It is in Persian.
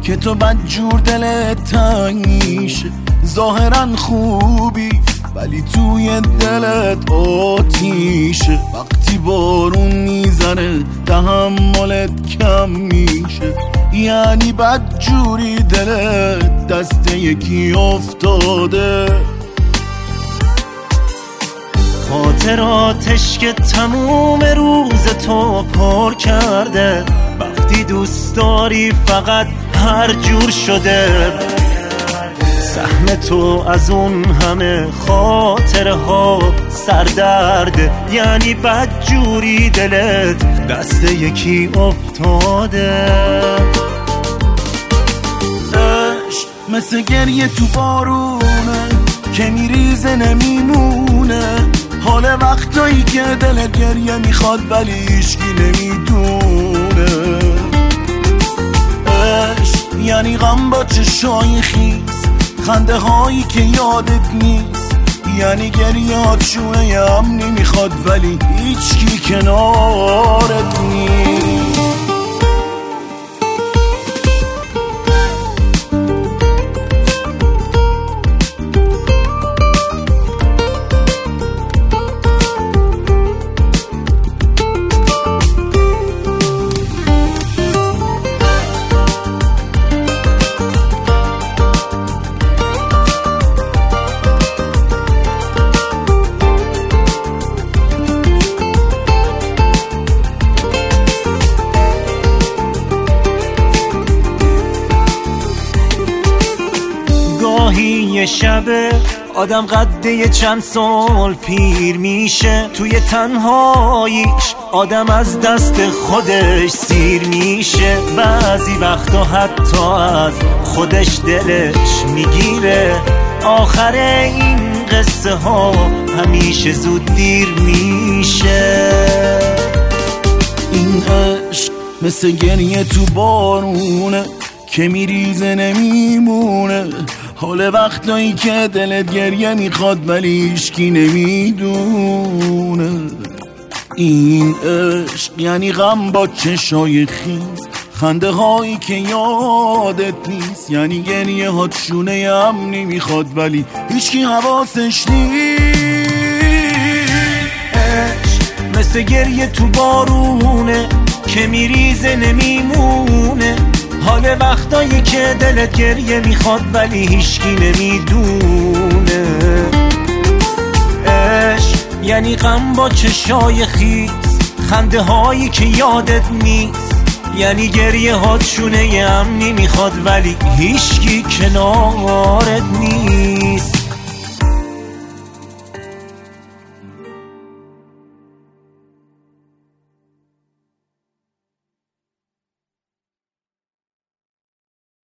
که تو بدجور دلت تنگ میشه. ظاهرا خوبی ولی توی دلت آتیشه. وقتی بارون میزنه تحملت کم میشه. یعنی بدجوری دلت دست یکی افتاده. خاطراتش که تموم روز تو پر کرده. وقتی دوست داری فقط هر جور شده. سهم تو از اون همه خاطره ها سردرده. یعنی بدجوری دلت دست یکی افتاده. عشق مثل گریه تو بارونه که میریزه نمیمونه. حال وقتایی که دل گریه میخواد ولی هیچکی نمیدونه. عشق یعنی غم با چشای خیس، خنده هایی که یادت نیست. یعنی گریات شونه امنی میخواد ولی هیچکی کنارت نیست. گاهی یه شبه آدم قده چند سال پیر میشه. توی تنهاییش آدم از دست خودش سیر میشه. بعضی وقتا حتی از خودش دلش میگیره. آخر این قصه ها همیشه زود دیر میشه. این عشق مثل گریه تو بارونه که میریزه نمیمونه. حال وقتایی که دلت گریه میخواد ولی هیچکی نمیدونه. این عشق یعنی غم با چشای خیز، خنده هایی که یادت نیست. یعنی گریه هات شونه امنی میخواد ولی هیچکی حواسش نیست. عشق مثل گریه تو بارونه که میریزه نمیمونه. حال وقتایی که دلت گریه میخواد ولی هیچکی نمیدونه. عشق یعنی غم با چشای خیس، خنده هایی که یادت نیست. یعنی گریه هات شونه امنی میخواد ولی هیچکی کنارت نیست.